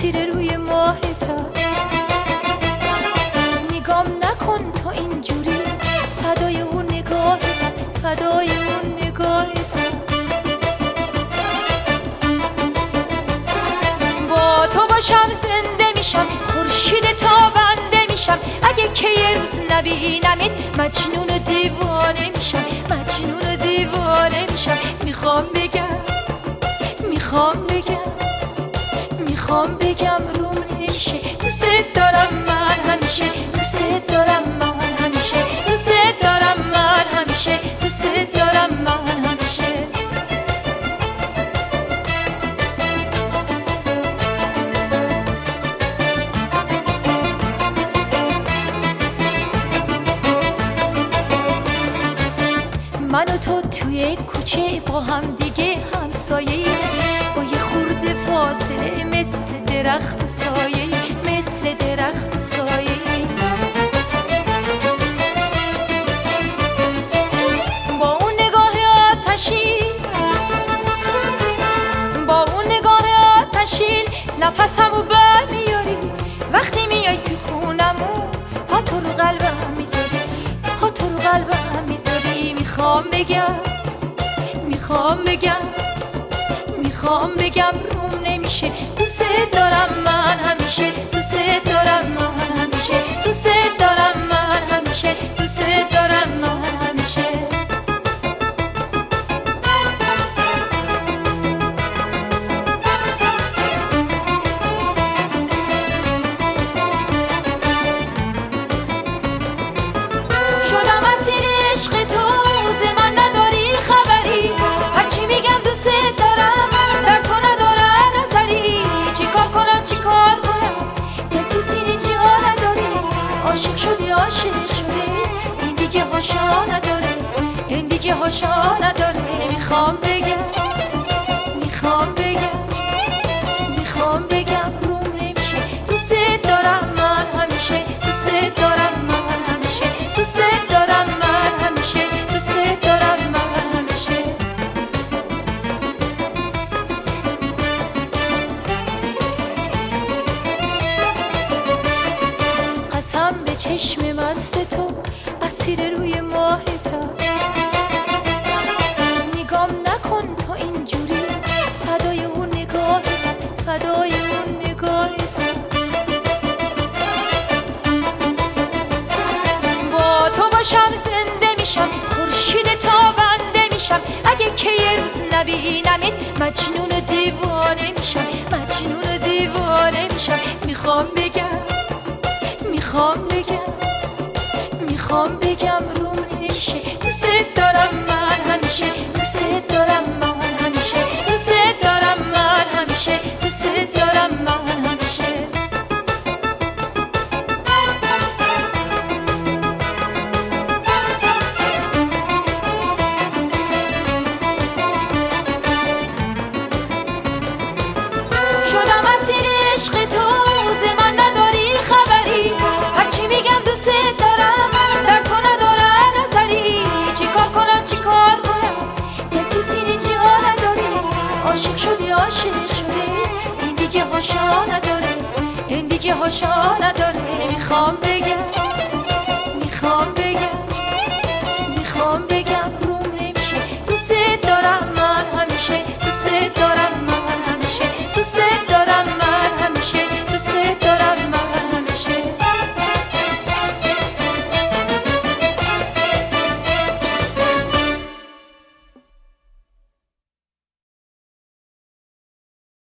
اسیر روی ماهتم. نگام نکن تو اینجوری، فدای اون نگاهتم، فدای اون نگاهتم. با تو باشم زنده میشم، خورشید تابنده میشم. اگه که یه روز نبینمت مجنون و دیوانه میشم، مجنون و دیوانه میشم. میخوام بگم، میخوام بگم، میخوام بگم روم نمیشه. دوست دارم من همیشه، دوست دارم من همیشه، دوست دارم من همیشه، دوست دارم من همیشه. من و تو توی کوچه با هم دیگه همسایه، با یه خورده فاصله، مثل درخت و سایه، مثل درخت و سایه. با اون نگاه آتشین، با اون نگاه آتشین نفسمو برمیاری. وقتی میای تو خونمون پا تو رو قلبم میذاری، پا تو رو قلبم میذاری. میخوام بگم، میخوام بگم، میخوام بگم روم نمیشه. دوست دارم من همیشه، دوست دارم من همیشه، دوست دارم من همیشه، دوست دارم من همیشه. شدم اسیر عشق تو، ز من نداری خبری. هرچی میگم دوست دارم، در تو ندارم نظری. چیکار کنم، چیکار کنم، دل تو سینه جا نداره. عاشق شدی، عاشق شدی، این دیگه هاشا نداره، این دیگه هاشا نداره. میخوام بگم، میخوام بگم، میخوام بگم روم نمیشه. دوست دارم من همیشه، دوست دارم من همیشه، دوست دارم من همیشه، دوست دارم من همیشه. قسم به چشم مست تو، اسیر روی ماهتم. نگام نکن تو اینجوری، فدای اون نگاهتم، فدای اون نگاهتم. با تو باشم زنده میشم، خورشید تابنده میشم. اگه که یه روز نبینمت مجنون و دیوانه میشم، مجنون و دیوانه میشم. میخوام بگم، میخوام بگم، میخوام بگم روم نمیشه. دوست دارم من همیشه، دوست دارم من همیشه، دوست دارم من همیشه، دوست دارم من همیشه. شدم اسیر عشق تو، ز من نداری خبری. هرچی میگم دوست دارم، در تو ندارم نظری. چیکار کنم، چیکار کنم، دل تو سینه جا نداره. عاشق شدی، عاشق شدی، این دیگه هاشا نداره، این دیگه هاشا نداره. میخوام بگم،